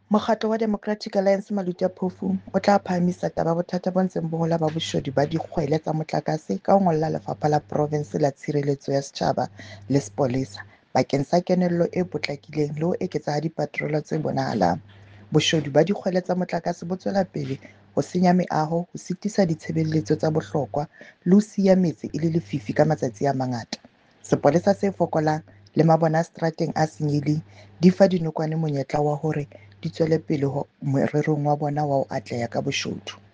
Mokgatlo wa Democratic Alliance Maluti a Phofu o tla phahamisa taba bothata bo ntseng bo hola ba boshodu ba dikgwele tsa motlakase ka ho ngolla Lefapha la Province la Tshireletso ya Setjhaba le Sepolesa bakeng sa kenello e potlakileng le ho eketsa ha dipaterolo tse bonahalang. Boshodu ba dikgwele tsa motlakase bo tswela pele ho senya meaho, ho sitisa ditshebeletso tsa bohlokwa le ho siya metse e le lefifi ka matsatsi a mangata. Sepolesa se fokolang le mabone a seterateng a senyehileng di fa dinokwane monyetla wa hore di tswele pele morerong wa bona wa ho atleha ka boshodu.